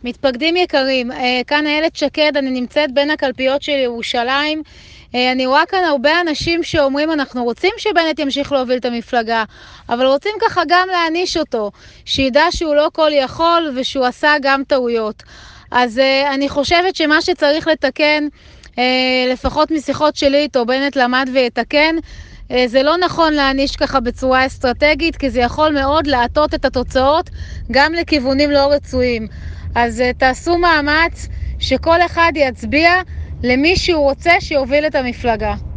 מתפקדים יקרים, כאן איילת שקד, אני נמצאת בין הקלפיות של ירושלים. אני רואה כאן הרבה אנשים שאומרים אנחנו רוצים שבנט ימשיך להוביל את המפלגה, אבל רוצים ככה גם להעניש אותו, שידע שהוא לא כל יכול ושהוא עשה גם טעויות. אז אני חושבת שמה שצריך לתקן, לפחות משיחות שלי איתו, בנט למד ויתקן, זה לא נכון להעניש ככה בצורה אסטרטגית, כי זה יכול מאוד להטות את התוצאות גם לכיוונים לא רצויים. אז תעשו מאמץ שכל אחד יצביע למי שהוא רוצה שיוביל את המפלגה.